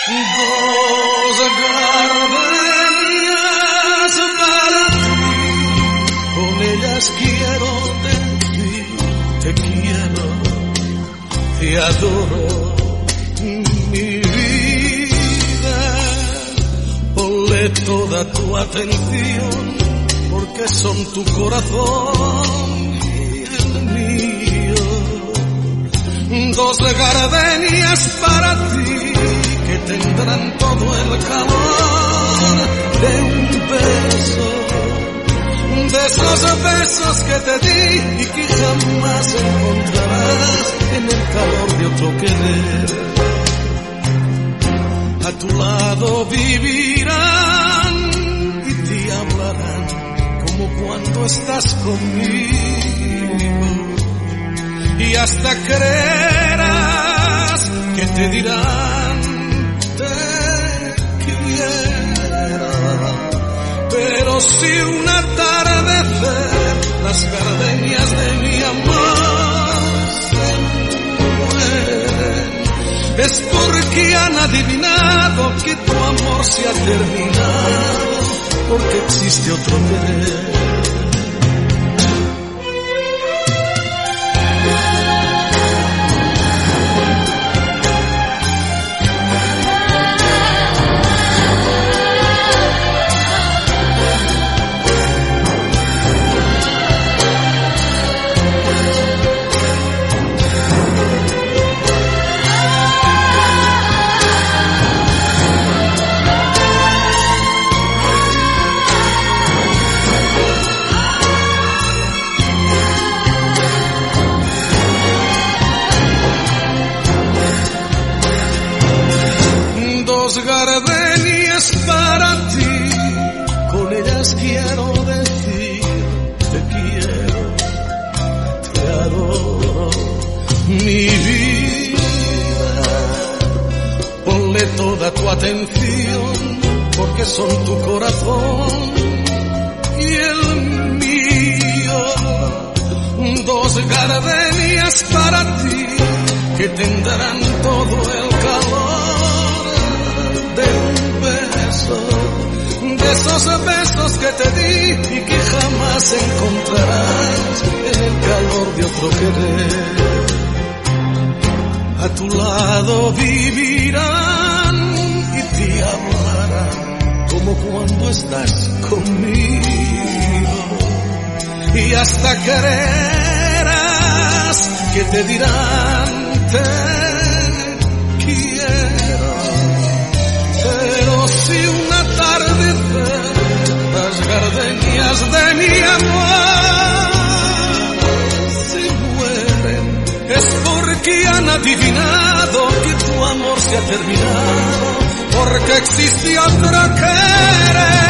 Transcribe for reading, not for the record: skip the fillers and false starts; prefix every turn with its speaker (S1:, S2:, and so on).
S1: Dos gardenias para ti, con ellas quiero decir te quiero, te adoro, mi vida. Ponle toda tu atención, porque son tu corazón y el mío. Dos gardenias para ti, que tendrán todo el calor de un beso, de esos besos que te di y que jamás encontrarás en el calor de otro querer. A tu lado vivirán y te hablarán como cuando estás conmigo, y hasta creerás que te dirán te quiero. Pero si un atardecer las gardenias de mi amor se mueren, es porque han adivinado que tu amor se ha terminado, porque existe otro querer. Dos gardenias para ti, con ellas quiero decir te quiero, te adoro, mi vida. Ponle toda tu atención, porque son tu corazón y el mío. Dos gardenias para ti, que tendrán todo el calor de un beso, de esos besos que te di y que jamás encontrarás en el calor de otro querer. A tu lado vivirán y te hablarán como cuando estás conmigo, y hasta creerás que te dirán te quiero. Pero si un atardecer las gardenias de mi amor se mueren, es porque han adivinado que tu amor se ha terminado, porque existe otro querer.